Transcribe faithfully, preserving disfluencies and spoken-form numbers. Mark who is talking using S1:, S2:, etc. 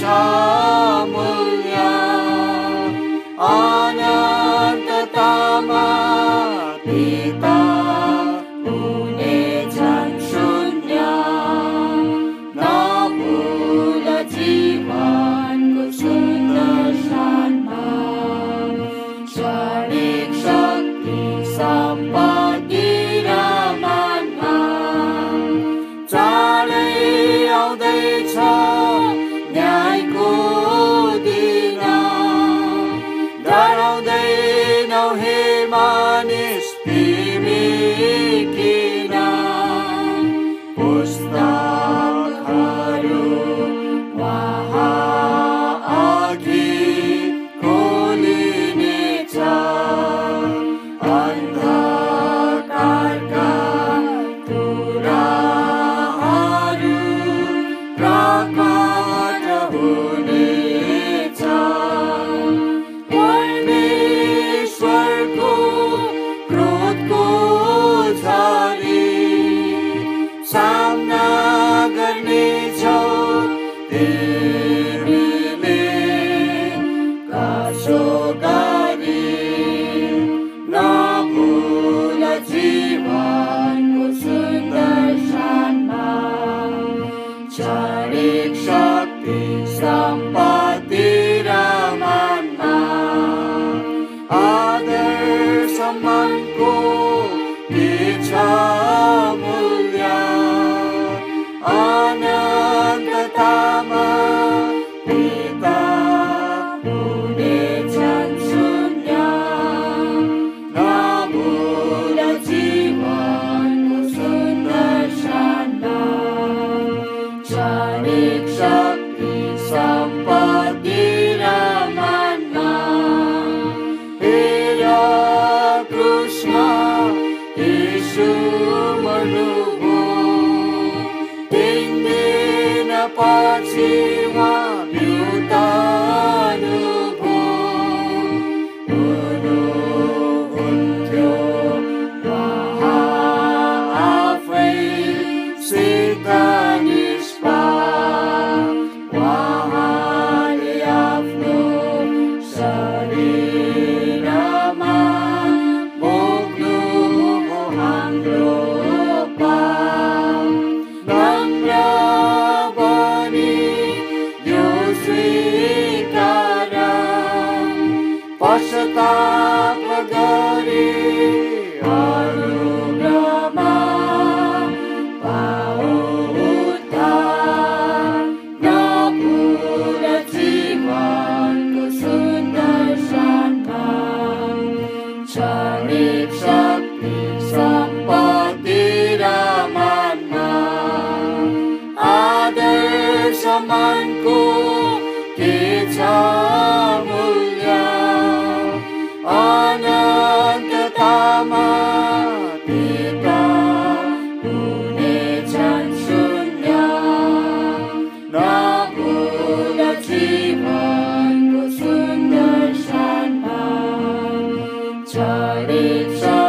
S1: मुल्या अनन्ततामा पिता हुनेछन् शून्य नभुल जीवनको सुन्दर शानमा क्षणिक शक्ति सम्पत्ति र मानमा चाँडै आउँदैछ न्यायको दिन डराउँदैनौ हे मानिस तिमी किन पुस्तकहरू वहाँ अघि खोलिनेछ अन्धकारका तुराहरू प्रकट हुनेछ परमेश्वरको क्रोधको झरी सामना गर्नेछौ तिमीले कसो गरी नभुल जीवनको सुन्दर शानमा क्षणिक शक्ति सम्पत्ति र मानमा आदर सम्मानको के छ मूल्य अनन्ततामा पिता हुनेछन् शून्य नभुल जीवनको सुन्दर शानमा क्षणिक शक्ति सम्पत्ति र मानमा हेर क्रुसमा यीशु मर्नुभयो तीन दिन पछि उहाँ बिउताउनुभयो हुनुहुन्थ्यो उहाँ आफै सिद्ध निष्पाप उहाँले आफ्नो शरीरमा भोग्नुभयो हाम्रो पाप नम्र बनी यो स्वीकार पश्चाताप गरी अनुग्रहमा पाऊ उद्धार नभुल जीवनको सुन्दर शानमा क्षणिक शक्ति सम्पत्ति र मानमा आदर सम्मानको के छ मूल्य अनन्ततामा पिता हुनेछन् शून्य नभुल जीवनको सुन्दर शानमा क्षणिक